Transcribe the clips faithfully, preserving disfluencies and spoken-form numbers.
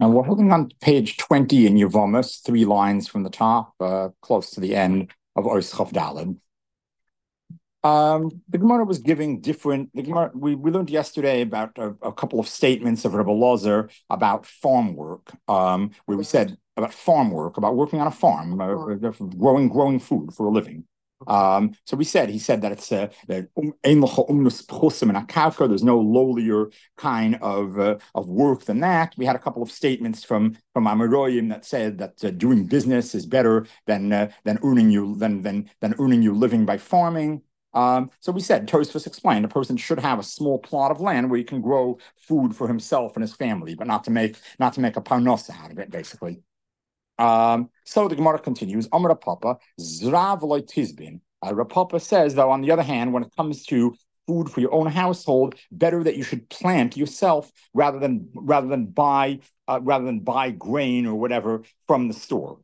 And we're holding on to page twenty in Yevamos, three lines from the top, uh, close to the end of Ois Chof Daled. Um, the Gemara was giving different. The Gemara we, we learned yesterday about a, a couple of statements of Rebbe Lozer about farm work, um, where we said about farm work, about working on a farm, uh, growing growing food for a living. Um, so we said he said that it's uh, that there's no lowlier kind of uh, of work than that. We had a couple of statements from from Amoraim that said that uh, doing business is better than uh, than earning you than than than earning your living by farming. Um, so we said, Tosfos explained, a person should have a small plot of land where he can grow food for himself and his family, but not to make not to make a parnosa out of it, basically. Um, so the Gemara continues, Amar Papa, Zrav loy tizbin. Uh, Papa says, though, on the other hand, when it comes to food for your own household, better that you should plant yourself rather than rather than buy uh, rather than buy grain or whatever from the store.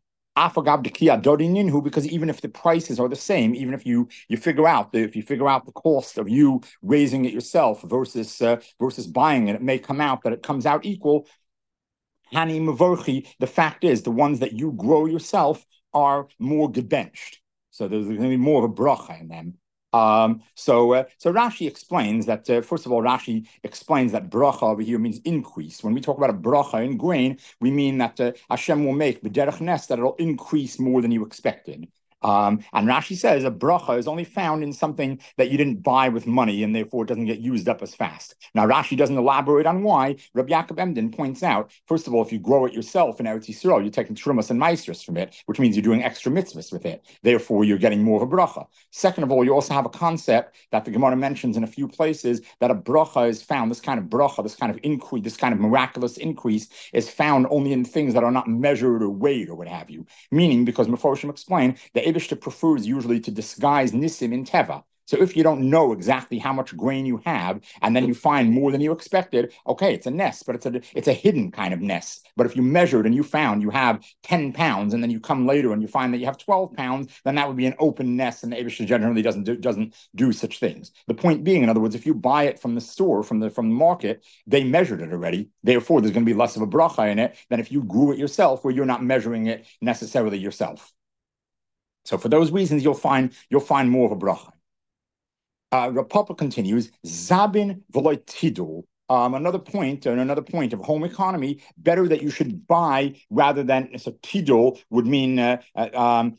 Because even if the prices are the same, even if you you figure out the, if you figure out the cost of you raising it yourself versus uh, versus buying it, it may come out that it comes out equal. Hani Mavorchi, the fact is, the ones that you grow yourself are more gebenched. So there's going to be more of a bracha in them. Um, so, uh, so Rashi explains that, uh, first of all, Rashi explains that bracha over here means increase. When we talk about a bracha in grain, we mean that uh, Hashem will make b'derech nes, that it'll increase more than you expected. Um, and Rashi says a bracha is only found in something that you didn't buy with money and therefore it doesn't get used up as fast. Now, Rashi doesn't elaborate on why. Rabbi Yaakov Emden points out, first of all, if you grow it yourself in Eretz Yisrael, you're taking trumas and maestros from it, which means you're doing extra mitzvahs with it. Therefore, you're getting more of a bracha. Second of all, you also have a concept that the Gemara mentions in a few places that a bracha is found, this kind of bracha, this kind of increase, this kind of miraculous increase is found only in things that are not measured or weighed or what have you. Meaning, because Meforshim explained, the Eibishter prefers usually to disguise nisim in teva. So if you don't know exactly how much grain you have, and then you find more than you expected, okay, it's a nest, but it's a it's a hidden kind of nest. But if you measured and you found you have ten pounds, and then you come later and you find that you have twelve pounds, then that would be an open nest, and the Eibishter generally doesn't do, doesn't do such things. The point being, in other words, if you buy it from the store, from the from the market, they measured it already. Therefore, there's going to be less of a bracha in it than if you grew it yourself, where you're not measuring it necessarily yourself. So for those reasons, you'll find you'll find more of a bracha. Uh, Rav Papa continues, Zabin v'loy tidul. Um, another point, and another point of home economy, better that you should buy rather than, so tidul would mean, uh, uh, um,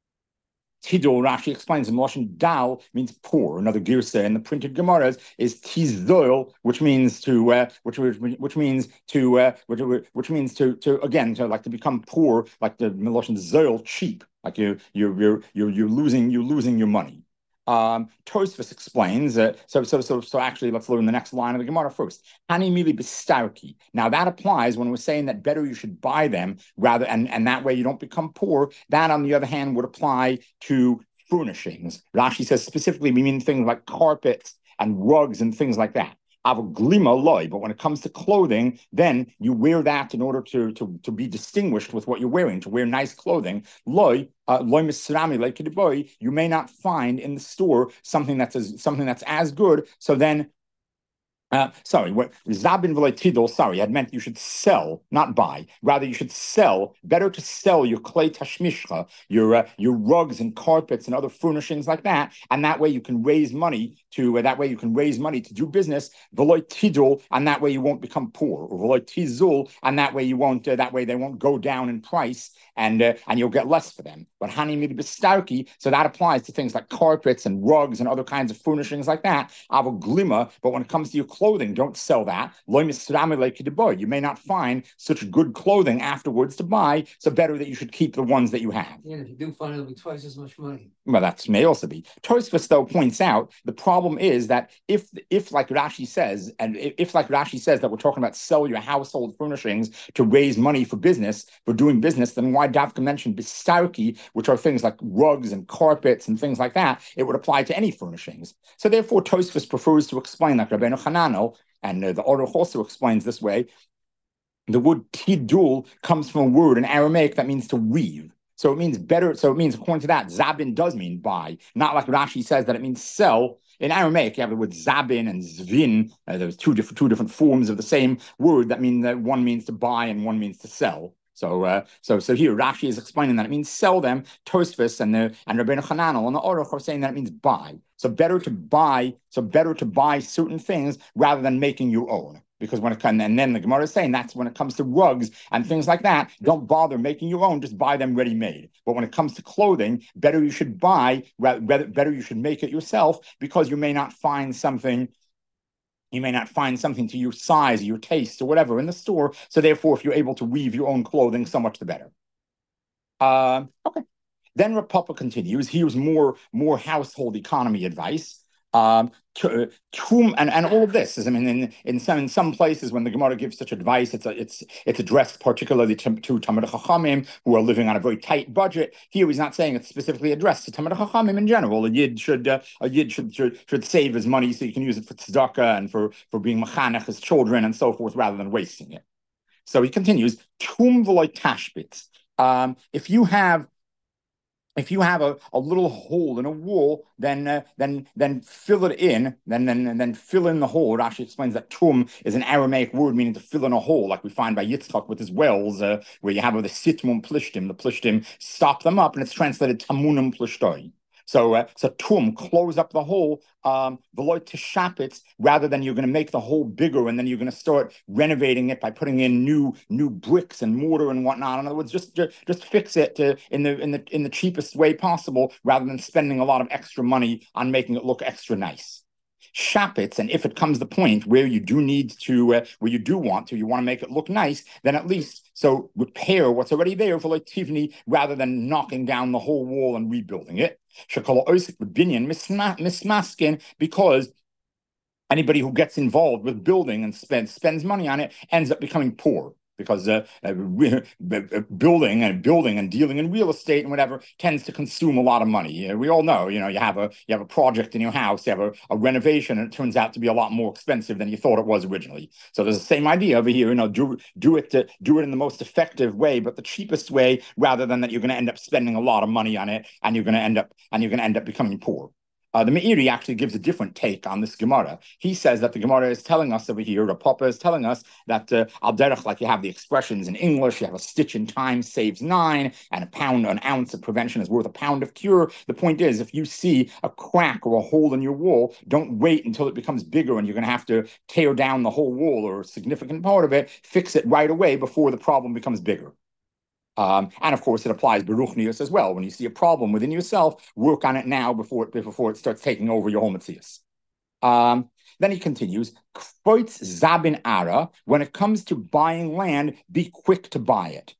tidul, Rashi explains in Lashon dal means poor. Another girsa in the printed Gemaras is tizol, which means to, uh, which, which which means to, uh, which, which means to, to again, to like to become poor, like the Lashon zol, cheap, like you you you're you're you're losing you're losing your money. Um, Tosfos explains, uh, so, so, so, so actually, let's learn the next line of the Gemara first. Hani mili b'starki. Now that applies when we're saying that better you should buy them rather, and, and that way you don't become poor. That, on the other hand, would apply to furnishings. Rashi says specifically, we mean things like carpets and rugs and things like that. Glima loy, but when it comes to clothing, then you wear that in order to, to, to be distinguished with what you're wearing, to wear nice clothing. Loy, uh, loy misrami, like you may not find in the store something that's as, something that's as good. So then Uh, sorry, what Zabin Tidol, sorry, had meant you should sell, not buy. Rather, you should sell. Better to sell your clay tashmishcha, your uh, your rugs and carpets and other furnishings like that, and that way you can raise money to. Uh, that way you can raise money to do business. Veloy Tidol, and that way you won't become poor. Or Veloy Tizul, and that way you won't. Uh, that way they won't go down in price, and uh, and you'll get less for them. But Hani Midi Bistarki, so that applies to things like carpets and rugs and other kinds of furnishings like that. Avo Glima, but when it comes to your clothing, don't sell that. You may not find such good clothing afterwards to buy, so better that you should keep the ones that you have. Yeah, if you do find it'll be twice as much money. Well, that may also be. Tosfos, though, points out the problem is that if, if like Rashi says, and if, if like Rashi says that we're talking about sell your household furnishings to raise money for business, for doing business, then why Davka mentioned bistarki, which are things like rugs and carpets and things like that? It would apply to any furnishings. So therefore, Tosfos prefers to explain like Rabbeinu Hananel, and uh, the Aruch also explains this way. The word tidul comes from a word in Aramaic that means to weave. So it means better. So it means, according to that, Zabin does mean buy, not like Rashi says that it means sell. in Aramaic, you have the word zabin and zvin. Uh, there's two different two different forms of the same word that mean that one means to buy and one means to sell. So, uh, so, so here Rashi is explaining that it means sell them. Tosfos and the and Rabbeinu Hananel and the Aruch are saying that it means buy. So better to buy. So better to buy certain things rather than making your own. Because when it comes, and then the Gemara is saying that's when it comes to rugs and things like that, don't bother making your own, just buy them ready-made. But when it comes to clothing, better you should buy, rather, better you should make it yourself, because you may not find something, you may not find something to your size, your taste, or whatever in the store. So therefore, if you're able to weave your own clothing, so much the better. Uh, okay. Then Rav Papa continues. Here's more, more household economy advice. Um, to, to, and, and all of this is, I mean, in, in some in some places when the Gemara gives such advice, it's a, it's it's addressed particularly to, to Talmidei Chachamim who are living on a very tight budget. Here, he's not saying it's specifically addressed to Talmidei Chachamim in general. A yid should uh, a yid should, should should save his money so you can use it for tzedakah and for for being machanech his children and so forth, rather than wasting it. So he continues, tum v'loy tashbitz. Um, if you have If you have a, a little hole in a wall, then uh, then then fill it in, then then then fill in the hole. Rashi explains that tum is an Aramaic word meaning to fill in a hole, like we find by Yitzchak with his wells, uh, where you have the sitmum plishtim, the plishtim stop them up, and it's translated tamunum plishtoi. So, uh, so tum, close up the hole, um, veloy tishapitz, rather than you're going to make the hole bigger and then you're going to start renovating it by putting in new new bricks and mortar and whatnot. In other words, just just, just fix it to, in the in the in the cheapest way possible, rather than spending a lot of extra money on making it look extra nice. Shapitz, and if it comes the point where you do need to, uh, where you do want to, you want to make it look nice, then at least so repair what's already there for like tivni, rather than knocking down the whole wall and rebuilding it. Shekala osik binyan mismaskin, because anybody who gets involved with building and spends spends money on it ends up becoming poor. Because uh, uh, building and building and dealing in real estate and whatever tends to consume a lot of money. Uh, we all know, you know, you have a you have a project in your house, you have a, a renovation, and it turns out to be a lot more expensive than you thought it was originally. So there's the same idea over here. You know, do do it to, do it in the most effective way, but the cheapest way, rather than that you're going to end up spending a lot of money on it, and you're going to end up and you're going to end up becoming poor. Uh, the Meiri actually gives a different take on this Gemara. He says that the Gemara is telling us over here, the Papa is telling us that uh, al derech, like you have the expressions in English, you have a stitch in time saves nine, and a pound, an ounce of prevention is worth a pound of cure. The point is, if you see a crack or a hole in your wall, don't wait until it becomes bigger and you're going to have to tear down the whole wall or a significant part of it. Fix it right away before the problem becomes bigger. Um, and of course, it applies beruchnius as well. When you see a problem within yourself, work on it now before it before it starts taking over your whole metzius. Um, then he continues, Kvoitz zabin ara. When it comes to buying land, be quick to buy it.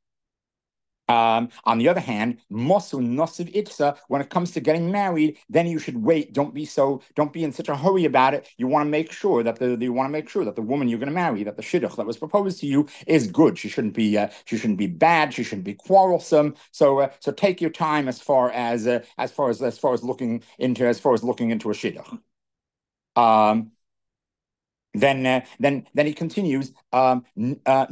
Um, on the other hand, mosu nosiv itza, when it comes to getting married, then you should wait. Don't be so, don't be in such a hurry about it. You want to make sure that the you want to make sure that the woman you're going to marry, that the shidduch that was proposed to you is good. She shouldn't be uh, she shouldn't be bad. She shouldn't be quarrelsome. So uh, so take your time as far as uh, as far as as far as looking into as far as looking into a shidduch. Um. Then, uh, then, then he continues. Um, uh,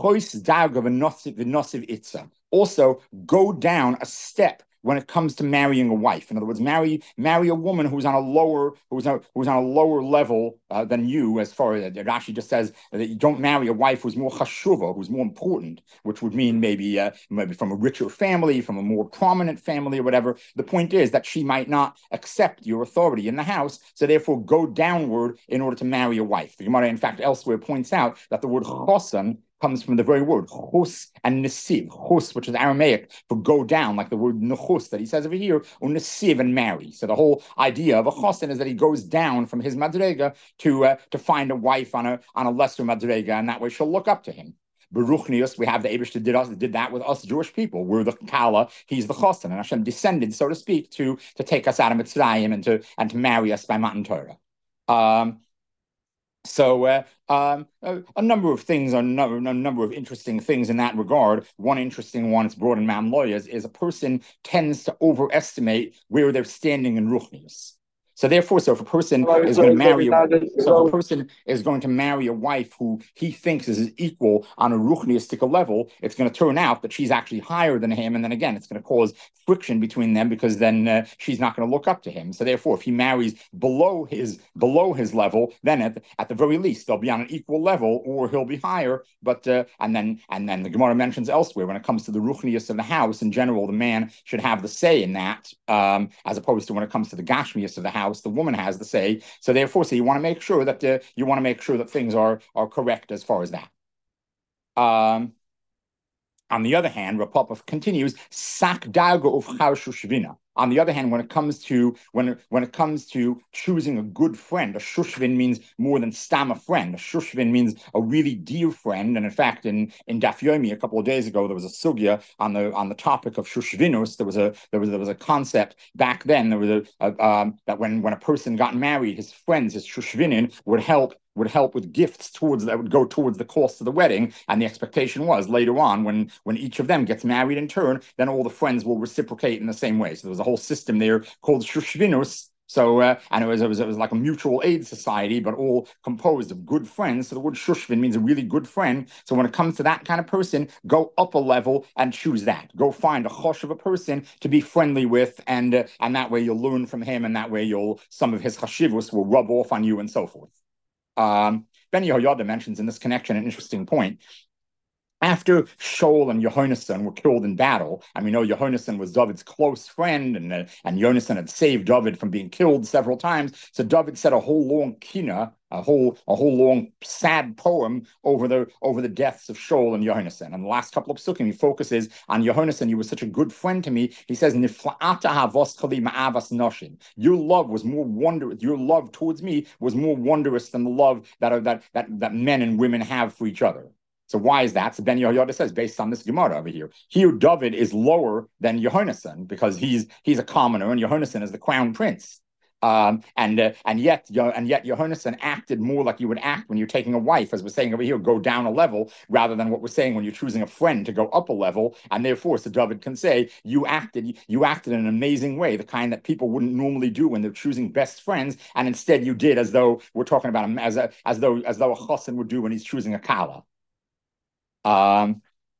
also, go down a step when it comes to marrying a wife. In other words, marry marry a woman who's on a lower who's on, who's on a lower level uh, than you. As far as Rashi just says that you don't marry a wife who's more chashuva, who's more important, which would mean maybe uh, maybe from a richer family, from a more prominent family, or whatever. The point is that she might not accept your authority in the house, so therefore go downward in order to marry a wife. The Gemara, in fact, elsewhere points out that the word chosan comes from the very word chus and nesiv. Chus, which is Aramaic for go down, like the word nechus that he says over here, or nesiv and marry. So the whole idea of a chosan is that he goes down from his madrega to uh, to find a wife on a on a lesser madrega, and that way she'll look up to him. Beruchnius, we have the Eibishter did us did that with us Jewish people. We're the Kala, he's the chosan, and Hashem descended, so to speak, to to take us out of Mitzrayim and to and to marry us by Matan Torah. Um, So uh, um, a, a number of things, a number, a number of interesting things in that regard. One interesting one, it's brought in Mam Lawyers, is a person tends to overestimate where they're standing in Ruchnius. So therefore, so if a person is going to marry, a, so if a person is going to marry a wife who he thinks is his equal on a ruchniistic level, it's going to turn out that she's actually higher than him, and then again, it's going to cause friction between them because then uh, she's not going to look up to him. So therefore, if he marries below his below his level, then at the, at the very least they'll be on an equal level, or he'll be higher. But uh, and then and then the Gemara mentions elsewhere when it comes to the ruchnius of the house in general, the man should have the say in that, um, as opposed to when it comes to the gashmius of the house, the woman has the say. So therefore, so you want to make sure that uh, you want to make sure that things are are correct as far as that. Um, on the other hand, Rapopov continues, Sak dargo of Shushvina. On the other hand, when it comes to when when it comes to choosing a good friend, a shushvin means more than stam a friend. A shushvin means a really dear friend. And in fact, in in Daf Yomi a couple of days ago, there was a sugya on the on the topic of shushvinus. There was a there was there was a concept back then. There was a, a um, that when when a person got married, his friends, his shushvinin, would help. would help with gifts towards that would go towards the cost of the wedding, and the expectation was later on when when each of them gets married in turn, then all the friends will reciprocate in the same way. So there was a whole system there called shushvinus. So uh, and it was, it was it was like a mutual aid society, but all composed of good friends. So the word shushvin means a really good friend. So when it comes to that kind of person, go up a level and choose that. Go find a chosh of a person to be friendly with, and uh, and that way you'll learn from him, and that way you'll some of his chashivus will rub off on you, and so forth. Um, Ben Yehoyada mentions in this connection an interesting point. After Shaul and Yehonasan were killed in battle, and we know Yehonasan was David's close friend, and uh, and Yonasan had saved David from being killed several times. So David said a whole long kina, a whole a whole long sad poem over the over the deaths of Shaul and Yehonasan. And the last couple of psukim, he focuses on Yehonasan. You were such a good friend to me. He says, "Nifla'ata havos chali ma'avas noshin." Your love was more wondrous. Your love towards me was more wondrous than the love that that that that men and women have for each other. So why is that? So Ben Yehoyada says, based on this Gemara over here, here David is lower than Yehonasan because he's he's a commoner and Yehonasan is the crown prince. Um, and uh, and yet and yet Yehonasan acted more like you would act when you're taking a wife, as we're saying over here, go down a level, rather than what we're saying when you're choosing a friend to go up a level. And therefore, so David can say, you acted you acted in an amazing way, the kind that people wouldn't normally do when they're choosing best friends, and instead you did as though we're talking about him as a, as though as though a chassan would do when he's choosing a kala. Um,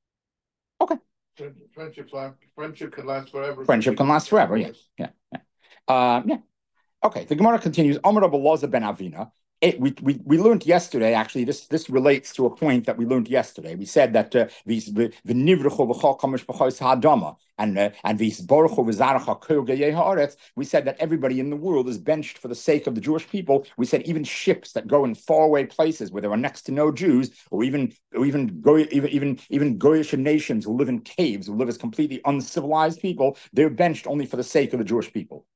okay. Friendship, friendship can last forever. Friendship can last forever. Yeah, yeah, yeah. Uh, yeah. Okay. The Gemara continues. Omer Rabbi Elazar ben Avina. It, we, we we learned yesterday. Actually, this this relates to a point that we learned yesterday. We said that uh, these the the nivrucho v'chol kamish b'chos ha'adama and uh, and these baruchu v'zaracha kol geyei haaretz. We said that everybody in the world is benched for the sake of the Jewish people. We said even ships that go in faraway places where there are next to no Jews, or even or even go even even even Goyish nations who live in caves, who live as completely uncivilized people, they're benched only for the sake of the Jewish people.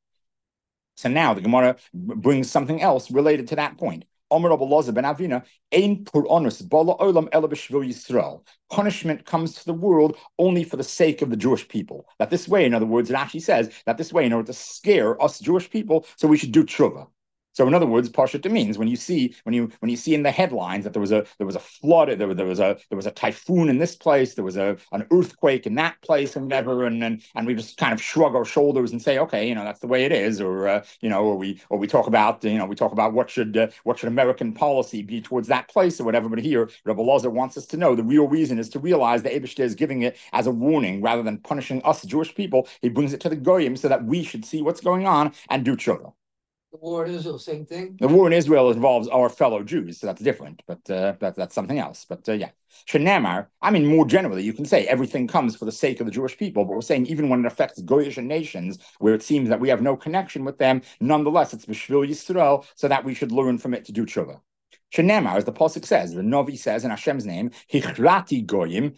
So now the Gemara brings something else related to that point. Omer Rabbi Elazar ben Avina, ein puronus bala olam ela b'shvil Yisrael. Punishment comes to the world only for the sake of the Jewish people. That this way, in other words, it actually says that this way, in order to scare us Jewish people, so we should do tshuva. So in other words, Parshat means when you see when you when you see in the headlines that there was a there was a flood, there was there was a there was a typhoon in this place, there was a an earthquake in that place, and whatever, and and and we just kind of shrug our shoulders and say, okay, you know, that's the way it is, or uh, you know, or we or we talk about you know we talk about what should uh, what should American policy be towards that place or whatever. But here, Rabbi Elazar wants us to know the real reason is to realize the Eibishter is giving it as a warning rather than punishing us Jewish people. He brings it to the goyim so that we should see what's going on and do tshuva. The war in Israel, same thing. The war in Israel involves our fellow Jews, so that's different, but uh, that, that's something else. But uh, yeah, Shenamar, I mean, more generally, you can say everything comes for the sake of the Jewish people, but we're saying even when it affects Goyish nations, where it seems that we have no connection with them, nonetheless, it's B'shvil Yisrael, so that we should learn from it to do tshuva. Shenamar, as the Pasuk says, the Novi says in Hashem's name, Hichrati Goyim,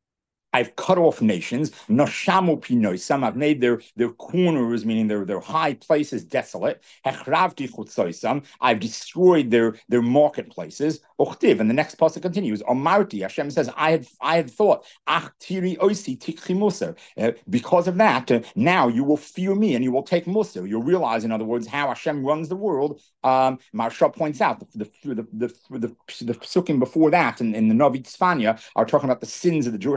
I've cut off nations. Nashamu pinoisam. I've made their, their corners, meaning their, their high places, desolate. Hechravti chutzoisam. I've destroyed their, their marketplaces. Ochtiv. And the next pasuk continues. Omarti. Hashem says, I had I had thought. Ach tiri oisi tikchi muser. Because of that, uh, now you will fear me and you will take muser. You'll realize, in other words, how Hashem runs the world. Um, Maharsha points out the the the the, the, the, the psukim before that in, in the Novi Tzfanya are talking about the sins of the Jewish people.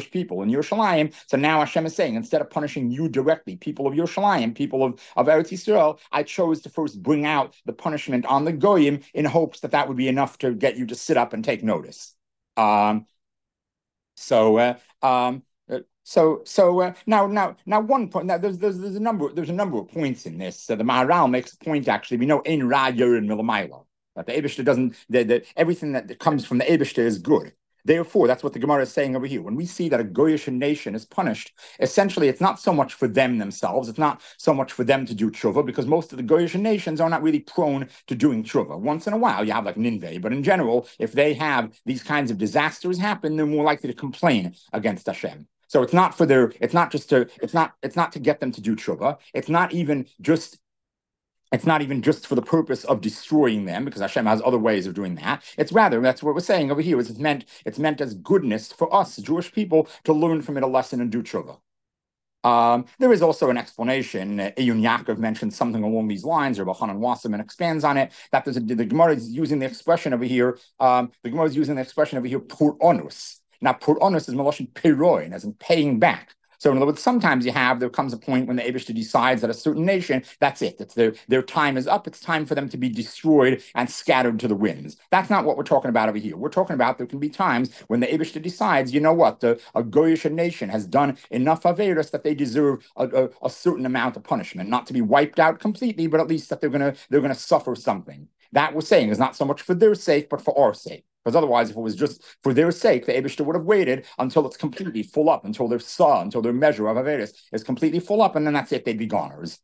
in Yerushalayim. So now Hashem is saying, instead of punishing you directly, people of Yerushalayim, people of, of Eretz Yisrael, I chose to first bring out the punishment on the Goyim in hopes that that would be enough to get you to sit up and take notice. Um, so, uh, um, So, so uh, now, now, now, one point. Now, there's, there's, there's a number, there's a number of points in this. So the Maharal makes a point. Actually, we know Ein Ra Yorin Milamayla, that the Eibishter doesn't. That, that everything that comes from the Eibishter is good. Therefore, that's what the Gemara is saying over here. When we see that a Goyish nation is punished, essentially, it's not so much for them themselves. It's not so much for them to do tshuva, because most of the Goyish nations are not really prone to doing tshuva. Once in a while, you have like Nineveh, but in general, if they have these kinds of disasters happen, they're more likely to complain against Hashem. So it's not for their, it's not just to, it's not, it's not to get them to do tshuva. It's not even just, it's not even just for the purpose of destroying them, because Hashem has other ways of doing that. It's rather, that's what we're saying over here, is it's meant, it's meant as goodness for us, Jewish people, to learn from it a lesson and do tshuva. Um, there is also an explanation. Uh, Eyun Yaakov mentioned something along these lines, or Bachanan Wasserman expands on it, that there's a, the Gemara is using the expression over here, um, the Gemara is using the expression over here, pur onus. Now, pur onus is Meloshin Piroin, as in paying back. So in other words, sometimes you have, there comes a point when the Eibishter decides that a certain nation, that's it. It's their, their time is up. It's time for them to be destroyed and scattered to the winds. That's not what we're talking about over here. We're talking about there can be times when the Eibishter decides, you know what, the, a Goyish nation has done enough Averis that they deserve a, a, a certain amount of punishment, not to be wiped out completely, but at least that they're gonna they're gonna suffer something. That we're saying is not so much for their sake, but for our sake. Because otherwise, if it was just for their sake, the Eibishter would have waited until it's completely full up, until their saw, until their measure of Averis is completely full up, and then that's it, they'd be goners.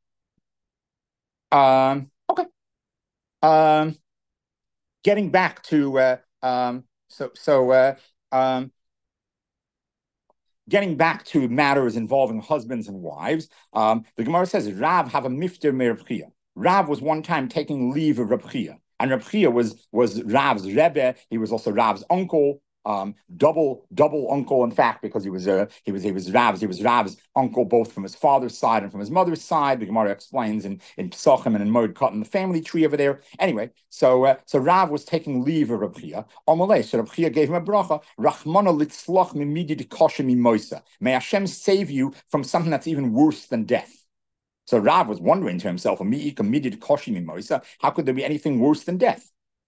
Um, okay. Um, getting back to, uh, um, so, so, uh, um, getting back to matters involving husbands and wives, um, the Gemara says, Rav have a mifter me Reb Chia. Rav was one time taking leave of Reb Chia. And Reb Chia was, was Rav's Rebbe. He was also Rav's uncle, um, double double uncle, in fact, because he was uh, he was he was Rav's he was Rav's uncle both from his father's side and from his mother's side. The Gemara explains in in Pesachim and in Moed Katan, the family tree over there. Anyway, so uh, so Rav was taking leave of Reb Chia. Amalei, so Reb Chia gave him a bracha. Rachmana litzlach mimidi dikoshe mimoisa. May Hashem save you from something that's even worse than death. So Rav was wondering to himself, how could there be anything worse than death?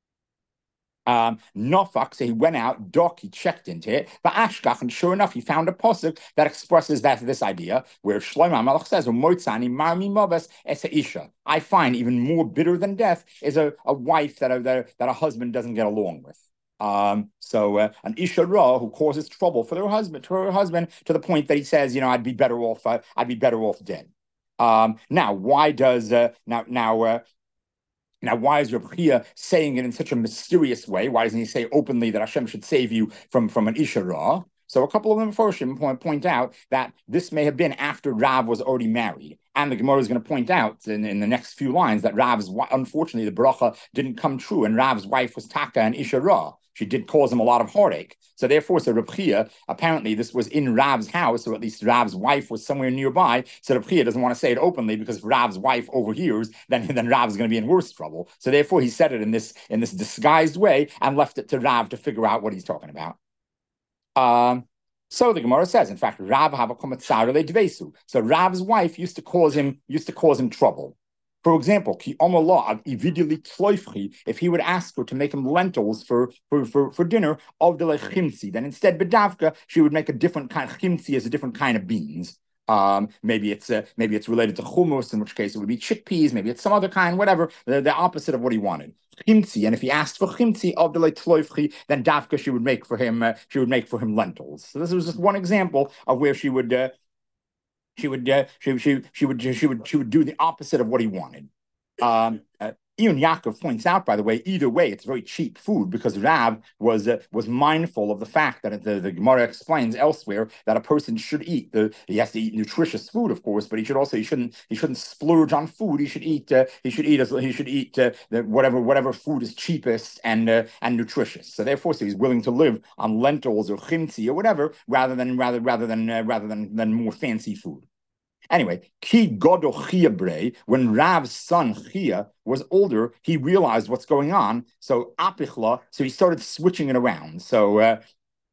Um, Nofak, so he went out, Doc, he checked into it, but Ashkach, and sure enough, he found a pasuk that expresses that this idea, where Shlomo HaMelech says, Moitzani marmi mobas es isha. I find even more bitter than death is a, a wife that a, that a husband doesn't get along with. Um, so uh, an Isha Ra who causes trouble for their husband, to her husband, to the point that he says, you know, I'd be better off, uh, I'd be better off dead. Um, now, why does uh, now now uh, now why is Reb Chia saying it in such a mysterious way? Why doesn't he say openly that Hashem should save you from from an Isha Ra? So a couple of them first point point out that this may have been after Rav was already married, and the Gemara is going to point out in, in the next few lines that Rav's, unfortunately, the bracha didn't come true, and Rav's wife was Taka and Isha Ra. She did cause him a lot of heartache. So therefore, so Reb Chia, apparently this was in Rav's house, or at least Rav's wife was somewhere nearby. So Reb Chia doesn't want to say it openly, because if Rav's wife overhears, then, then Rav's going to be in worse trouble. So therefore, he said it in this, in this disguised way and left it to Rav to figure out what he's talking about. Um, so the Gemara says, in fact, Rav havakom etzarele dvesu. So Rav's wife used to cause him, used to cause him trouble. For example, if he would ask her to make him lentils for, for, for, for dinner, then instead, bedavka, she would make a different kind of chimsi, as a different kind of beans. Um, maybe it's uh, maybe it's related to hummus, in which case it would be chickpeas. Maybe it's some other kind, whatever. The, the opposite of what he wanted. Chimsi, and if he asked for chimsi, then davka she would make for him. Uh, she would make for him lentils. So this was just one example of where she would. Uh, She would, uh, she, she, she would, she would, she would do the opposite of what he wanted. Um, uh, Eyun Yaakov points out, by the way, either way, it's very cheap food, because Rav was uh, was mindful of the fact that the, the Gemara explains elsewhere that a person should eat the he has to eat nutritious food, of course, but he should also he shouldn't he shouldn't splurge on food. He should eat uh, he should eat as he should eat uh, the, whatever whatever food is cheapest and uh, and nutritious. So therefore, so he's willing to live on lentils or chimsi or whatever, rather than rather rather than uh, rather than than more fancy food. Anyway, Ki Godo Chia Bre, when Rav's son Chia was older, he realized what's going on. So Apichla, so he started switching it around. So uh,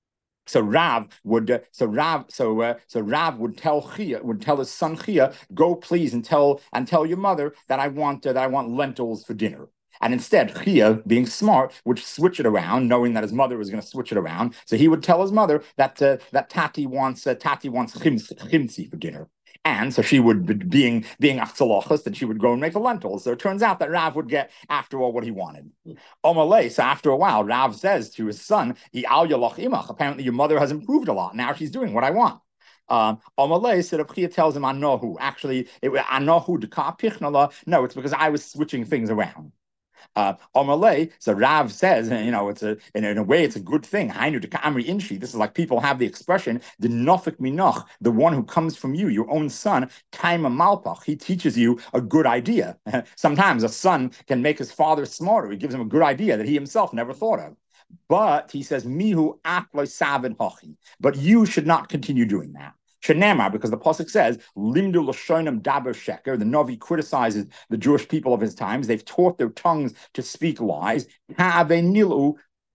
So Rav would, uh, so Rav, so uh, so Rav would tell Chia, would tell his son Chia, go please and tell and tell your mother that I want uh, that I want lentils for dinner. And instead, Chia, being smart, would switch it around, knowing that his mother was going to switch it around. So he would tell his mother that uh, that Tati wants uh, Tati wants chimtzi for dinner. And so she would, being being achzalachas, that she would go and make the lentils. So it turns out that Rav would get, after all, what he wanted. Omalei, so after a while, Rav says to his son, apparently your mother has improved a lot. Now she's doing what I want. Um, Omalei, so Reb Chia tells him, Anohu. Actually, it was Anohu deka pichnala. No, it's because I was switching things around. Uh, Omalei, so Rav says, you know, it's a in, in a way it's a good thing. Hainu deka amri inshi. This is like people have the expression, the nofik minoch, the one who comes from you, your own son, taima malpach. He teaches you a good idea. Sometimes a son can make his father smarter. He gives him a good idea that he himself never thought of. But he says, mihu akloi savin hochi. But you should not continue doing that. Shenamar, because the pasuk says, "Limdu l'shonim daber sheker." The Navi criticizes the Jewish people of his times. They've taught their tongues to speak lies. Ha'avenilu,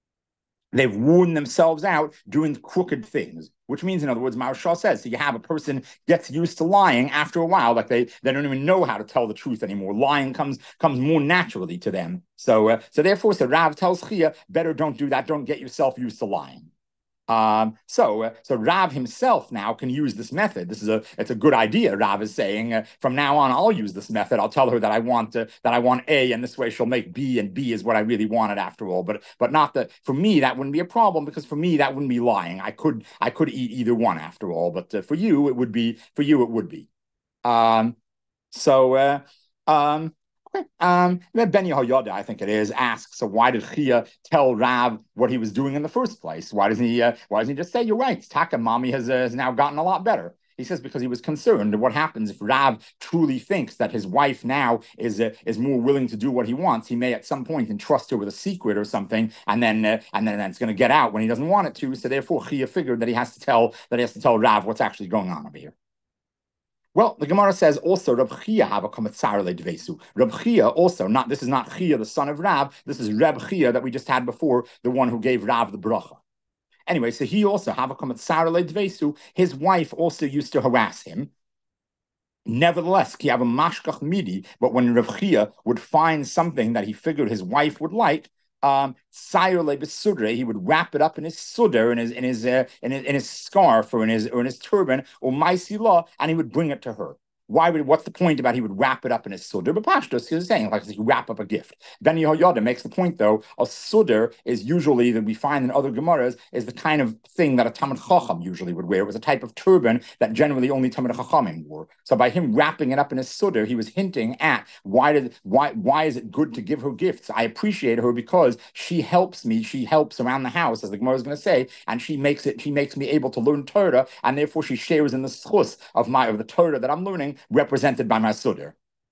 they've worn themselves out doing crooked things. Which means, in other words, Maharshal says, so you have a person gets used to lying after a while, like they, they don't even know how to tell the truth anymore. Lying comes comes more naturally to them. So, uh, so therefore, so Rav tells Chia, better don't do that. Don't get yourself used to lying. Um, so, uh, so Rav himself now can use this method. This is a, it's a good idea. Rav is saying, uh, from now on, I'll use this method. I'll tell her that I want, uh, that I want A, and this way she'll make B, and B is what I really wanted after all. But, but not that for me that wouldn't be a problem, because for me that wouldn't be lying. I could, I could eat either one after all. But uh, for you, it would be, for you it would be. Um, so, uh, um. Um, Ben Yehoyada, I think it is, asks, so why did Chia tell Rav what he was doing in the first place? Why doesn't he? Uh, why doesn't he just say, "You're right, Taka, mommy has, uh, has now gotten a lot better"? He says because he was concerned. What happens if Rav truly thinks that his wife now is uh, is more willing to do what he wants? He may at some point entrust her with a secret or something, and then uh, and then it's going to get out when he doesn't want it to. So therefore, Chia figured that he has to tell that he has to tell Rav what's actually going on over here. Well, the Gemara says also Reb Chia have a kometzar leidvesu. Reb Chia also, not this is not Chia, the son of Rav. This is Reb Chia that we just had before, the one who gave Rav the bracha. Anyway, so he also have a kometzar leidvesu. His wife also used to harass him. Nevertheless, ki have a mashkach midi. But when Reb Chia would find something that he figured his wife would like, Um, he would wrap it up in his sudder, in his in his uh, in his in his scarf or in his or in his turban or maisila, and he would bring it to her. Why would? What's the point about he would wrap it up in his sudder? But Pashtos is saying like he wrap up a gift. Ben Yehoyada makes the point though. A sudder is usually that we find in other Gemaras is the kind of thing that a Talmid Chacham usually would wear. It was a type of turban that generally only Talmid Chachamim wore. So by him wrapping it up in his sudder, he was hinting at why did why why is it good to give her gifts? I appreciate her because she helps me. She helps around the house, as the Gemara is going to say, and she makes it. She makes me able to learn Torah, and therefore she shares in the schus of my of the Torah that I'm learning, represented by my sudder.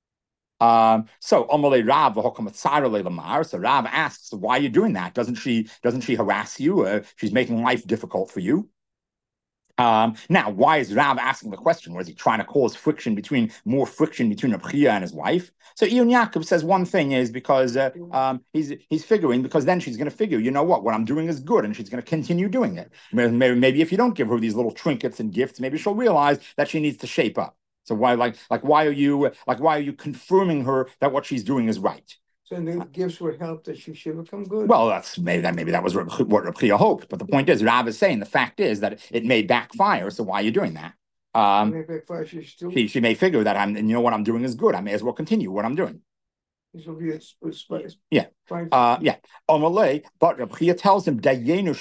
Um, so Omalei Rav Lamar. So Rav asks, why are you doing that? Doesn't she doesn't she harass you? Uh, she's making life difficult for you. Um, now, why is Rav asking the question? Was he trying to cause friction between more friction between Reb Chia and his wife? So Iyun Yaakov says one thing is because uh, um, he's he's figuring because then she's going to figure, you know what, what I'm doing is good, and she's going to continue doing it. Maybe, maybe if you don't give her these little trinkets and gifts, maybe she'll realize that she needs to shape up. So why, like, like why are you like why are you confirming her that what she's doing is right? So the gifts would help that she should become good. Well, that's maybe that maybe that was what Reb Chia hoped. But the point is, Rav is saying the fact is that it may backfire. So why are you doing that? Um, may backfire, she, still... she she may figure that I'm and you know what I'm doing is good. I may as well continue what I'm doing. This will be a, a spice. Yeah. Uh, yeah. Omalei, but Reb Chia tells him, you know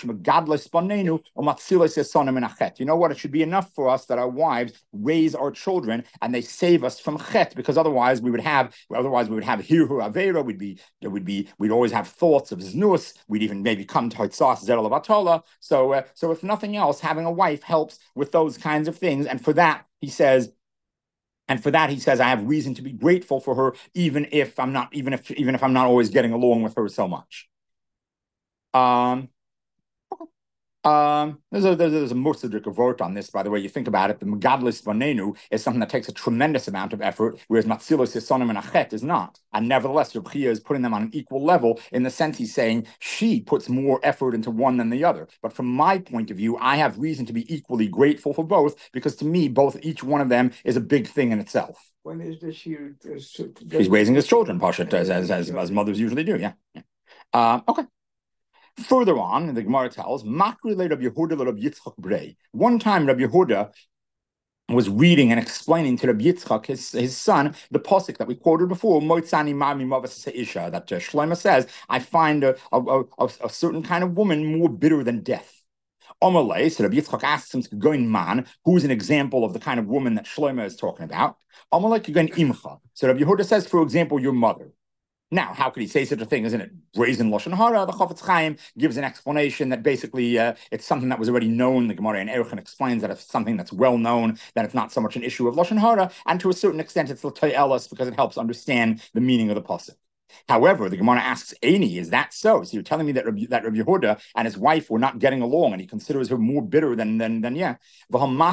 what? It should be enough for us that our wives raise our children and they save us from chet, because otherwise we would have, otherwise we would have hirhu avera. We'd be, there would be, we'd always have thoughts of znus. We'd even maybe come to hitzas zerel avatola. So, uh, so if nothing else, having a wife helps with those kinds of things. And for that, he says. And for that, he says, I have reason to be grateful for her, even if I'm not, even if, even if I'm not always getting along with her so much. Um, Um, there's a there's, there's a Musadik vort on this, by the way. You think about it, the Megadlis Vanenu is something that takes a tremendous amount of effort, whereas Matzilos Yisonim and Achet is not. And nevertheless, Reb Chia is putting them on an equal level in the sense he's saying she puts more effort into one than the other. But from my point of view, I have reason to be equally grateful for both, because to me, both each one of them is a big thing in itself. When is the she? Uh, She's raising his children, Pashat, as as, as as mothers usually do. Yeah. yeah. Uh, okay. Further on, the Gemara tells, Makri le Rabbi Yehuda le Rabbi Yitzchak Brei. One time, Rabbi Yehuda was reading and explaining to Rabbi Yitzchak, his, his son, the pasuk that we quoted before, Moitzani Mami Mavas Isha, that uh, Shlomo says, I find a, a, a, a certain kind of woman more bitter than death. Omalei, so Rabbi Yitzchak asks him to go in man, who's an example of the kind of woman that Shlomo is talking about. Omalei could go in Imcha. So Rabbi Yehuda says, for example, your mother. Now, how could he say such a thing? Isn't it brazen Lashon Hara? The Chafetz Chaim gives an explanation that basically uh, it's something that was already known. The Gemara in Erechin explains that it's something that's well known, that it's not so much an issue of Lashon Hara, and to a certain extent it's L'tay Elas because it helps understand the meaning of the pasuk. However, the Gemara asks, Eini, is that so? So you're telling me that Rabbi, that Rabbi Yehuda and his wife were not getting along, and he considers her more bitter than, than, than yeah. But there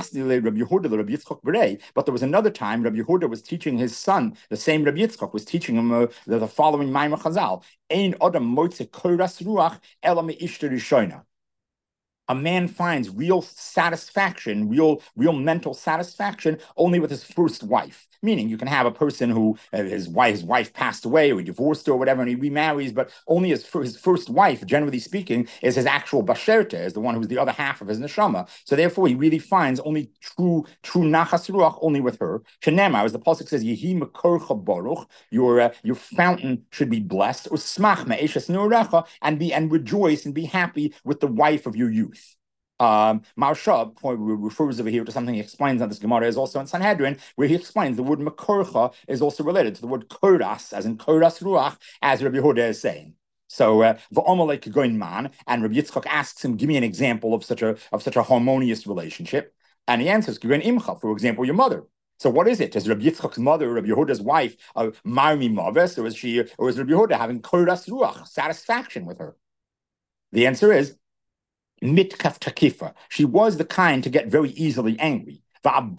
was another time Rabbi Yehuda was teaching his son, the same Rabbi Yitzchak was teaching him uh, the, the following Maimar Chazal. Ein adam moitze koras ruach ela me'ishta rishona. A man finds real satisfaction, real, real mental satisfaction only with his first wife. Meaning, you can have a person who uh, his wife, his wife passed away, or he divorced her, or whatever, and he remarries, but only his, his first wife, generally speaking, is his actual basherta, is the one who's the other half of his neshama. So therefore, he really finds only true, true nachas ruach only with her. Shenema, as the pasuk says, Yehi mekorcha baruch, your uh, your fountain should be blessed, or smach me'eshes nurecha, and be and rejoice and be happy with the wife of your youth. Um, Marsha refers over here to something he explains on this Gemara is also in Sanhedrin, where he explains the word makorcha is also related to the word koras, as in koras ruach, as Rabbi Yehuda is saying. So v'omalei uh, goin man, and Rabbi Yitzchak asks him, give me an example of such a of such a harmonious relationship, and he answers, goin imcha, for example, your mother. So what is it? Is Rabbi Yitzchak's mother, Rabbi Yehuda's wife, uh, marmi maves, or is she, or is Rabbi Yehuda having koras ruach, satisfaction with her? The answer is mitkaf takifa. She was the kind to get very easily angry. But on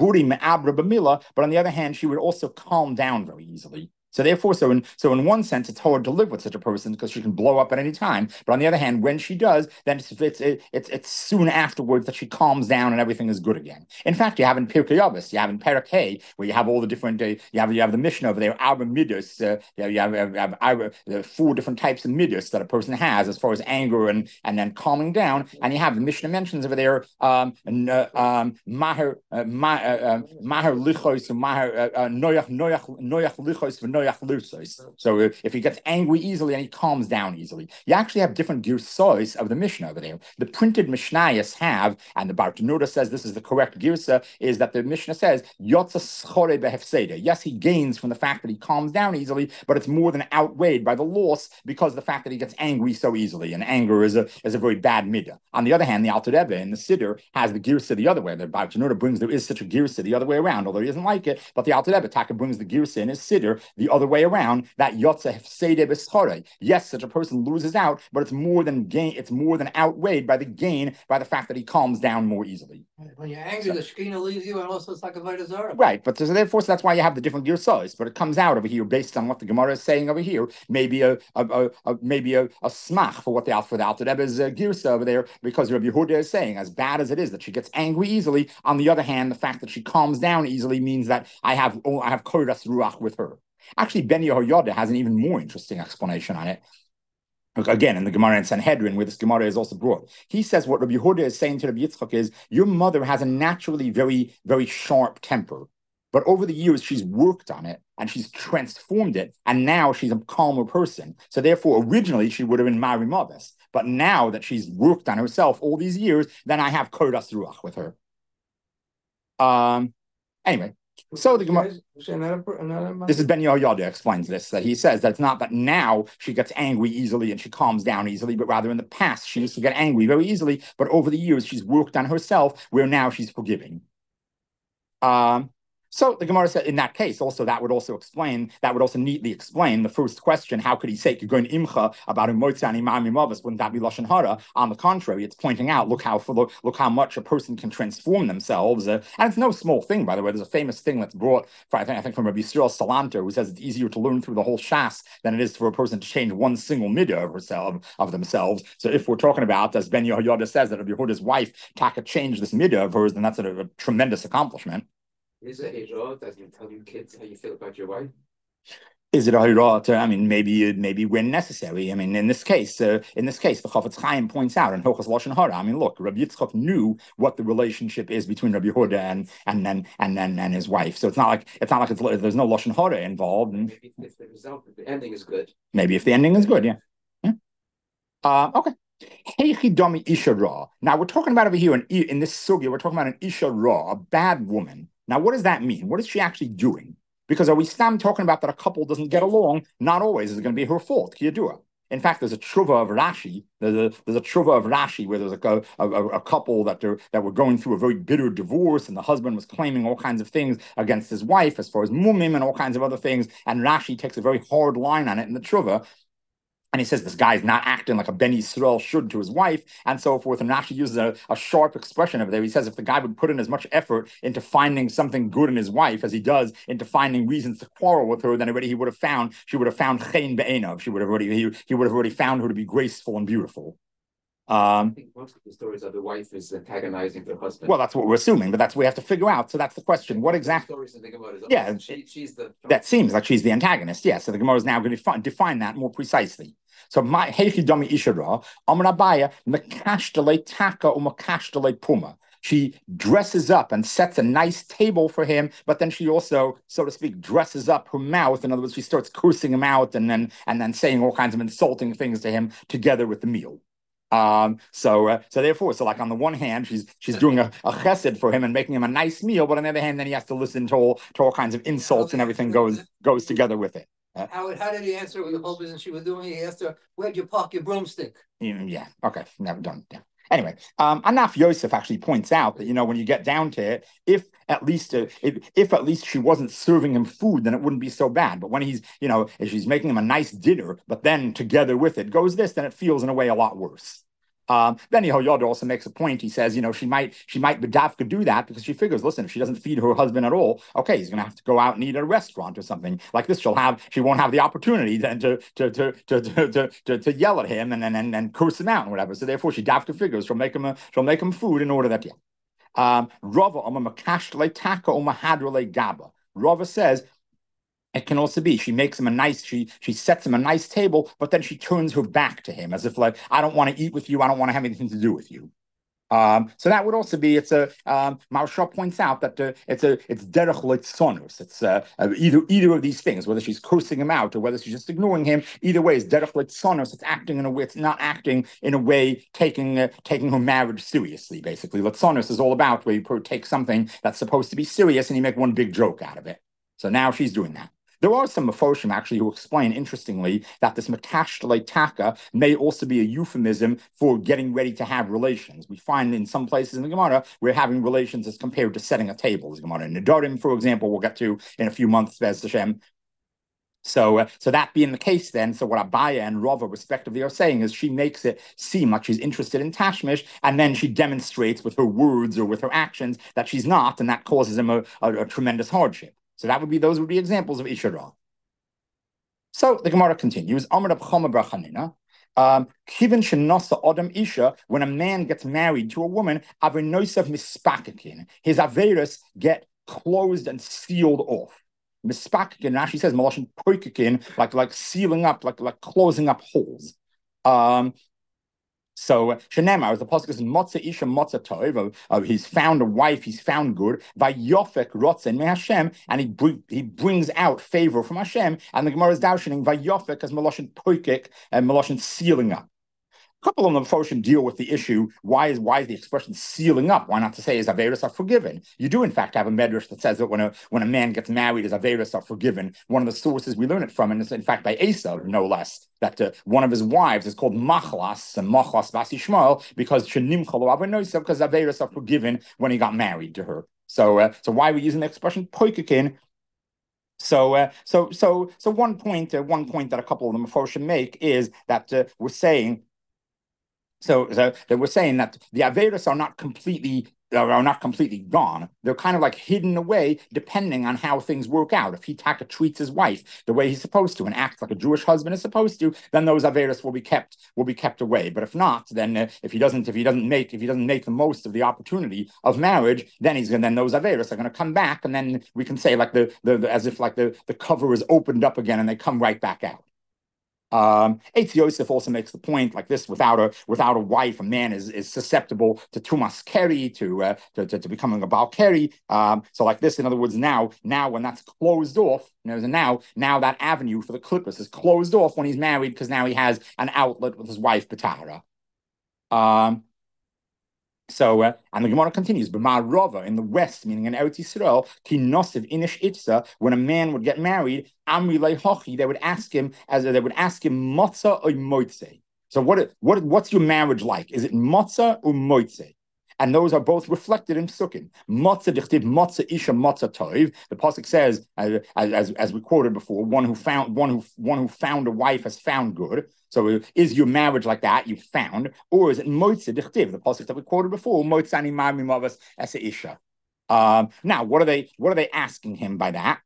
the other hand, she would also calm down very easily. So therefore, so in so in one sense, it's hard to live with such a person because she can blow up at any time. But on the other hand, when she does, then it's it's it's, it's soon afterwards that she calms down and everything is good again. In fact, you have in Pirkei Avos, you have in Perek Hey, where you have all the different uh, you have you have the Mishnah over there, Arba Midas, uh, you have, you have, have uh, four different types of Midas that a person has as far as anger and and then calming down. And you have the Mishnah mentions over there um uh, um Maher uh, Maher Lichos and Maher Noyach Noyach Noyach Lichos. So if he gets angry easily and he calms down easily, you actually have different girsos of the Mishnah over there. The printed Mishnayos have, and the Bartanura says this is the correct girsa, is that the Mishnah says Yotza schore behefseda. Yes, he gains from the fact that he calms down easily, but it's more than outweighed by the loss because of the fact that he gets angry so easily, and anger is a is a very bad midah. On the other hand, the Alter Rebbe in the Siddur has the girsa the other way. The Bartanura brings there is such a girsa the other way around, although he doesn't like it. But the Alter Rebbe Taka brings the girsa in his Siddur the other way around, that yotza hefsede b'schore. Yes, such a person loses out, but it's more than gain. It's more than outweighed by the gain by the fact that he calms down more easily. When you're angry, so, the Shekhinah leaves you, and also it's like a Avodah Zarah. Right, but so therefore, so that's why you have the different girsas. But it comes out over here based on what the Gemara is saying over here. Maybe a, a, a, a maybe a, a smach for what the for the Alter Rebbe's uh, girsa over there, because Rabbi Yehuda is saying, as bad as it is that she gets angry easily. On the other hand, the fact that she calms down easily means that I have oh, I have koras ruach with her. Actually, Ben Yehoyada has an even more interesting explanation on it. Again, in the Gemara in Sanhedrin, where this Gemara is also brought. He says what Rabbi Yehuda is saying to Rabbi Yitzchak is, your mother has a naturally very, very sharp temper. But over the years, she's worked on it and she's transformed it. And now she's a calmer person. So therefore, originally, she would have been Mari Mavis. But now that she's worked on herself all these years, then I have Kodas Ruach with her. Um. Anyway. So the Gemara, this is Ben Yehoyada explains this, that he says that it's not that now she gets angry easily and she calms down easily, but rather in the past she used to get angry very easily, but over the years she's worked on herself where now she's forgiving. Um, So the Gemara said in that case, also that would also explain, that would also neatly explain the first question, how could he say going imcha about a moitzani mami mavis? Wouldn't that be lashon hara? On the contrary, it's pointing out, look how look, look how much a person can transform themselves, uh, and it's no small thing, by the way. There's a famous thing that's brought, for, I think, I think from Rabbi Yisrael Salanter, who says it's easier to learn through the whole shas than it is for a person to change one single midah of herself of themselves. So if we're talking about, as Ben Yehoyada says, that Rabbi Yehuda's wife Taka changed this midah of hers, then that's a, a tremendous accomplishment. Is it Hijrah? Doesn't it tell you kids how you feel about your wife? Is it a hirah? I mean, maybe maybe when necessary. I mean, in this case, uh, in this case, the Chafetz Chaim points out in Hilchos Lashon Hara. I mean, look, Rabbi Yitzchak knew what the relationship is between Rabbi Yehuda and and and and and, and his wife. So it's not like it's not like it's, there's no Lashon Hara involved. And maybe if the result, if the ending is good. Maybe if the ending is good, yeah. yeah. Uh, okay. Heichidami Isha Ra. Now we're talking about over here in, in this sugya. We're talking about an Isha Ra, a bad woman. Now, what does that mean? What is she actually doing? Because are we still talking about that a couple doesn't get along? Not always is it going to be her fault. Kiyadua. In fact, there's a tshuva of Rashi. There's a there's a tshuva of Rashi where there's a, a, a couple that they're, that were going through a very bitter divorce, and the husband was claiming all kinds of things against his wife, as far as mumim and all kinds of other things. And Rashi takes a very hard line on it in the tshuva. And he says this guy's not acting like a Ben Yisrael should to his wife, and so forth. And Rashi uses a, a sharp expression over there. He says if the guy would put in as much effort into finding something good in his wife as he does into finding reasons to quarrel with her, then already he would have found she would have found chen be'enav. She would have already he, he would have already found her to be graceful and beautiful. Um, I think most of the stories of the wife is antagonizing the husband. Well, that's what we're assuming, but that's what we have to figure out. So that's the question. What exactly? Stories to think about is yeah, she, she's the. That seems like she's the antagonist. Yeah, so the Gemara is now going to define, define that more precisely. So my heichidami ishara amar Abaya mekashtele taka or mekashtele puma. She dresses up and sets a nice table for him, but then she also, so to speak, dresses up her mouth. In other words, she starts cursing him out and then and then saying all kinds of insulting things to him together with the meal. Um, so, uh, so therefore, so like on the one hand, she's she's doing a, a chesed for him and making him a nice meal, but on the other hand, then he has to listen to all to all kinds of insults and everything goes goes together with it. Uh, how, how did he answer with the whole business she was doing? He asked her, "Where'd you park your broomstick?" Yeah. Okay. Never done. Yeah. Anyway, um, Anaf Yosef actually points out that, you know, when you get down to it, if at least uh, if, if at least she wasn't serving him food, then it wouldn't be so bad. But when he's, you know, if she's making him a nice dinner, but then together with it goes this, then it feels in a way a lot worse. Um, then Yehoyada also makes a point. He says, you know, she might she might bedavka do that because she figures, listen, if she doesn't feed her husband at all, okay, he's going to have to go out and eat at a restaurant or something like this. She'll have she won't have the opportunity then to to to to to to, to yell at him and and and curse him out and whatever. So therefore, she davka figures she'll make him a, she'll make him food in order that yeah. Um, Rava Makashle Taka or Mahadrele Gaba. Rava says. It can also be she makes him a nice, she she sets him a nice table, but then she turns her back to him as if like, I don't want to eat with you, I don't want to have anything to do with you. Um, so that would also be, it's a, um, Maharsha points out that uh, it's a, it's derech leitzonus. It's uh, uh, either either of these things, whether she's cursing him out or whether she's just ignoring him, either way, it's derech leitzonus. It's acting in a way, it's not acting in a way, taking uh, taking her marriage seriously, basically. Leitzonus is all about where you take something that's supposed to be serious and you make one big joke out of it. So now she's doing that. There are some Mefoshim actually who explain, interestingly, that this makashtele taka may also be a euphemism for getting ready to have relations. We find in some places in the Gemara we're having relations as compared to setting a table. The Gemara in Nedarim, for example, we'll get to in a few months, Bez Hashem. So, uh, so that being the case, then, so what Abaya and Rava respectively are saying is she makes it seem like she's interested in Tashmish, and then she demonstrates with her words or with her actions that she's not, and that causes him a, a, a tremendous hardship. So that would be, those would be examples of Isha Ra. So the Gemara continues, Amar Rab Chama bar Chanina, um, Kivin shenasa Adam Isha, when a man gets married to a woman, Avernoisav mispakekin, his Averis get closed and sealed off. Mispakekin, Rashi says, Maloshin poikekin, like like sealing up, like like closing up holes. Um, So Shenemar, as the pasuk says, Motza Isha Motza Tov, uh, he's found a wife, he's found good. Vayofek Rotzen Me Hashem, and he br- he brings out favor from Hashem. And the Gemara is darshaning Vayofek as Meloshin Poikik and Meloshin sealing up. A couple of them Mefoshim deal with the issue. Why is why is the expression sealing up? Why not to say is Averis are forgiven? You do in fact have a medrash that says that when a when a man gets married, his Averis are forgiven. One of the sources we learn it from, and it's in fact by Esav, no less, that uh, one of his wives is called Machlas and Machlas Bas Yishmael because Shenimchalu Avenosav, because Averis are forgiven when he got married to her. So, uh, so why are we using the expression poikekin? So, uh, so, so, so one point, uh, one point that a couple of the Meforshim make is that uh, we're saying, so, so that we're saying that the Averis are not completely are not completely gone. They're kind of like hidden away depending on how things work out. If he taka treats his wife the way he's supposed to and acts like a Jewish husband is supposed to, then those Averis will be kept will be kept away. But if not, then uh, if he doesn't if he doesn't make if he doesn't make the most of the opportunity of marriage, then he's gonna then those Averis are going to come back, and then we can say like the, the, the as if like the the cover is opened up again and they come right back out. Um, Eitz Yosef also makes the point like this: without a without a wife, a man is is susceptible to tumas keri, to, uh, to, to to becoming a bal keri. Um, so like this, in other words, now now when that's closed off, you know, now now that avenue for the clippers is closed off when he's married because now he has an outlet with his wife Betara. Um, So, uh, and the Gemara continues, B'ma'arava, in the west, meaning in Eretz Yisrael, ki nosiv inish itza, when a man would get married, amri lehochi, they would ask him, as they would ask him, motza or moitze. So what, what, what's your marriage like? Is it motza or moitze? And those are both reflected in Psukim. Motza dichtiv motza isha motza toiv. The pasuk says, uh, as as we quoted before, one who found one who one who found a wife has found good. So is your marriage like that? You found, or is it motza dichtiv? The pasuk that we quoted before, motza ani mami mavas esa isha. Um, now, what are they? What are they asking him by that?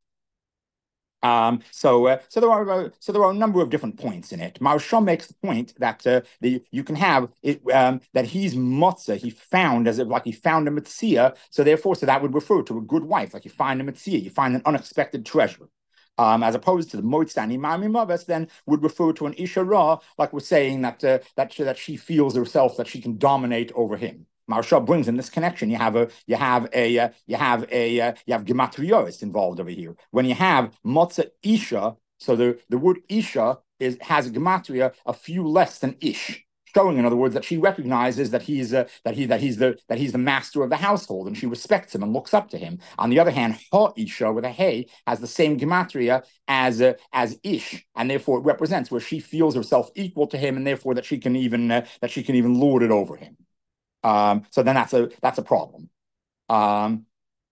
Um, so, uh, so there are uh, so there are a number of different points in it. Maharsha makes the point that uh, the, you can have it um, that he's motzah, he found as if like he found a mitzia. So therefore, so that would refer to a good wife, like you find a mitzia, you find an unexpected treasure. Um, as opposed to the moitzani mami mavas, then would refer to an isha ra, like we're saying that uh, that that she feels herself that she can dominate over him. Maharsha brings in this connection. You have a, you have a, uh, you have a, uh, you have gematriyos involved over here. When you have motza isha, so the, the word isha is has a gematria a few less than ish, showing, in other words, that she recognizes that he's uh, that he that he's the that he's the master of the household, and she respects him and looks up to him. On the other hand, ha isha with a hey has the same gematria as uh, as ish, and therefore it represents where she feels herself equal to him, and therefore that she can even uh, that she can even lord it over him. Um, so then that's a that's a problem. Um,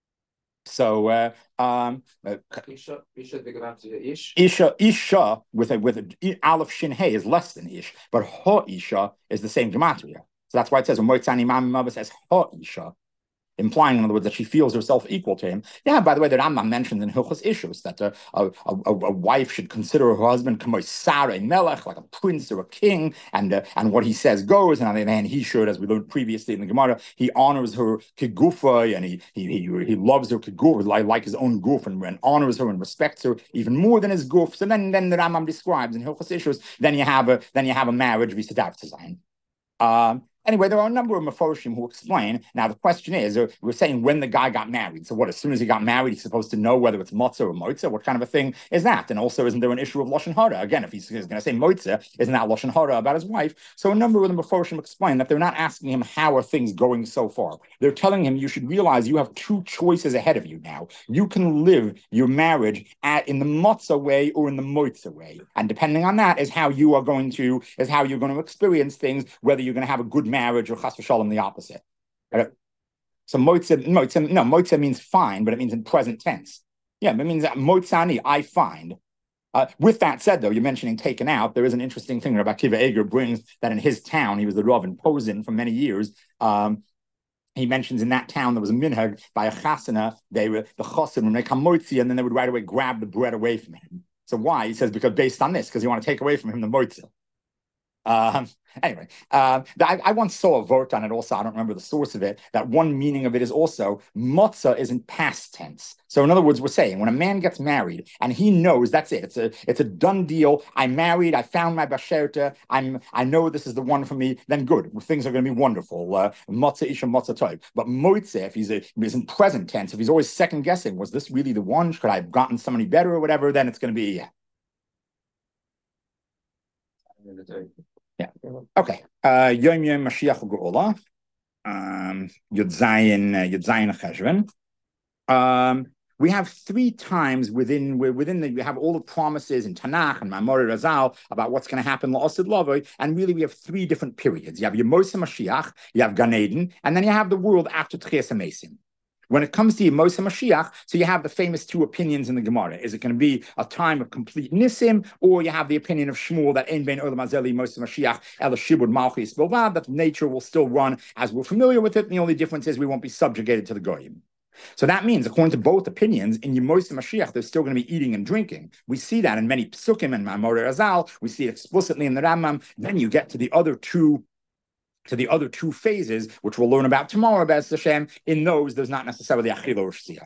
so uh, um, uh, Isha, Isha, the Gemara Ish. Isha Isha with a with a Aleph Shin Hey is less than Ish, but Ha Isha is the same gematria. So that's why it says when Moitzani Mami Mava says Ha Isha, implying, in other words, that she feels herself equal to him. Yeah, by the way, the Rambam mentions in Hilchos Issues that a, a, a, a wife should consider her husband k'moi Sarah Melech, like a prince or a king, and uh, and what he says goes. And on the other hand, he should, as we learned previously in the Gemara, he honors her kigufa, and he he he, he loves her kigufa, like, like his own goof, and, and honors her and respects her even more than his goof. So then, then the Rambam describes in Hilchos Issues, then you have a then you have a marriage v'sadav design. Um, Anyway, there are a number of Meforshim who explain. Now, the question is, uh, we're saying when the guy got married. So what, as soon as he got married, he's supposed to know whether it's Motzah or Moitza? What kind of a thing is that? And also, isn't there an issue of Lashon Hara? Again, if he's, he's going to say Moitza, isn't that Lashon Hara about his wife? So a number of the Meforshim explain that they're not asking him, how are things going so far? They're telling him, you should realize you have two choices ahead of you now. You can live your marriage at, in the Motzah way or in the Moitza way. And depending on that is how you are going to, is how you're going to experience things, whether you're going to have a good marriage or chas v'shalom the opposite. So moitza, moitza, no, moitza means find, but it means in present tense. Yeah, it means that moitzani, I find. Uh, with that said, though, you're mentioning taken out. There is an interesting thing that Rabbi Akiva Eger brings that in his town, he was the Rav in Posen for many years. Um, he mentions in that town there was a minhag by a chasana. They were the chosin when they come moitzi, and then they would right away grab the bread away from him. So why? He says because based on this, because you want to take away from him the moitza. Um, anyway, uh, I, I once saw a vort on it also. I don't remember the source of it. That one meaning of it is also motzah is in past tense. So in other words, we're saying when a man gets married and he knows that's it, it's a it's a done deal. I'm married. I found my basherta. I'm I know this is the one for me. Then good, things are going to be wonderful. Uh, motzah isha motzah type. But motzah, if he's a, if he's in present tense, if he's always second guessing, was this really the one? Could I have gotten somebody better or whatever? Then it's going to be yeah. Yeah. Okay. Uh, Yom Yom Mashiach Geula. Um, Yud Zayin Yud Zayin Cheshvan. Um, we have three times within within the we have all the promises in Tanakh and Mamori Razal about what's going to happen La'asid Lavoi, and really we have three different periods. You have Yemos Mashiach, you have Gan Eden, and then you have the world after Tchias HaMesim. When it comes to Moshe Mashiach, so you have the famous two opinions in the Gemara. Is it going to be a time of complete nisim, or you have the opinion of Shmuel that Ein Ben Olam Azeli Moshe Mashiach El Shibud Malchis Bilvad, that nature will still run as we're familiar with it, and the only difference is we won't be subjugated to the Goyim. So that means, according to both opinions, in Yemos Mashiach, they're still going to be eating and drinking. We see that in many psukim and Mamor Azal. We see it explicitly in the Rambam. Then you get to the other two to the other two phases, which we'll learn about tomorrow, Be'ez Hashem. In those, there's not necessarily Achila or Shia.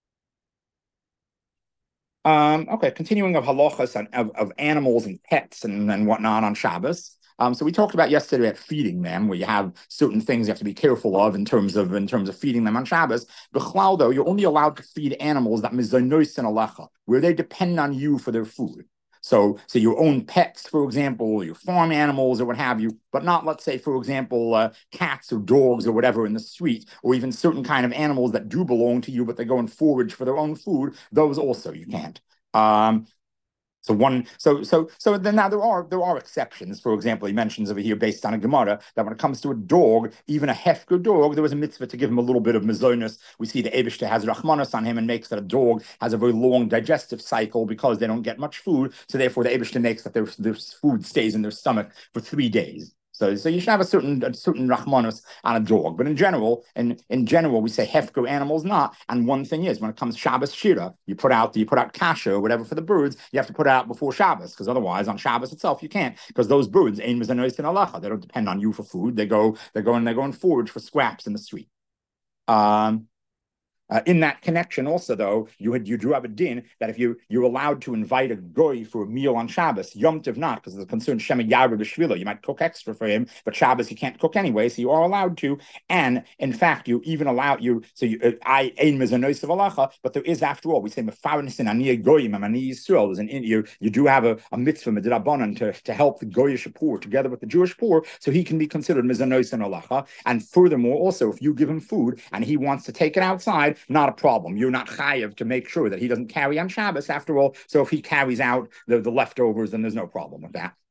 Um, okay, continuing of halachas and of, of animals and pets and, and whatnot on Shabbos. Um, so we talked about yesterday about feeding them, where you have certain things you have to be careful of in terms of in terms of feeding them on Shabbos. B'chlal, though, you're only allowed to feed animals that mizonos and alecha, where they depend on you for their food. So, so your own pets, for example, your farm animals or what have you, but not, let's say, for example, uh, cats or dogs or whatever in the street, or even certain kind of animals that do belong to you, but they go and forage for their own food. Those also you can't. Um, So one, so so so then now there are there are exceptions. For example, he mentions over here, based on a Gemara, that when it comes to a dog, even a hefker dog, there was a mitzvah to give him a little bit of mezonus. We see the Eibishter has rachmanos on him and makes that a dog has a very long digestive cycle because they don't get much food. So therefore, the Eibishter makes that their their food stays in their stomach for three days. So, so you should have a certain a certain rachmanos on a dog. But in general, in, in general, we say hefker animals not. And one thing is, when it comes to Shabbos Shira, you put out you put out kasha or whatever for the birds, you have to put it out before Shabbos, because otherwise on Shabbos itself you can't, because those birds ain mizanois and alacha. They don't depend on you for food. They go they go and they go and forage for scraps in the street. Um, Uh, in that connection, also though, you had you do have a din that if you you're allowed to invite a goy for a meal on Shabbos, Yom Tov not, because of the concern Shema Yarba B'Shvilo, you might cook extra for him, but Shabbos you can't cook anyway, so you are allowed to. And in fact, you even allow you so you I ein mezanois of alacha, but there is, after all, we say mefarnis and aniyah goyim and aniyah Yisrael. There's an you you do have a, a mitzvah midrabanan to to help the goyish poor together with the Jewish poor, so he can be considered mezanois and alacha. And furthermore, also if you give him food and he wants to take it outside, not a problem. You're not chayav to make sure that he doesn't carry on Shabbos, after all. So if he carries out the, the leftovers, then there's no problem with that.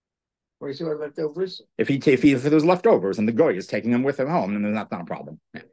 Or you see what leftovers? If he if he if there's leftovers and the goy is taking them with him home, then that's not a problem. Yeah.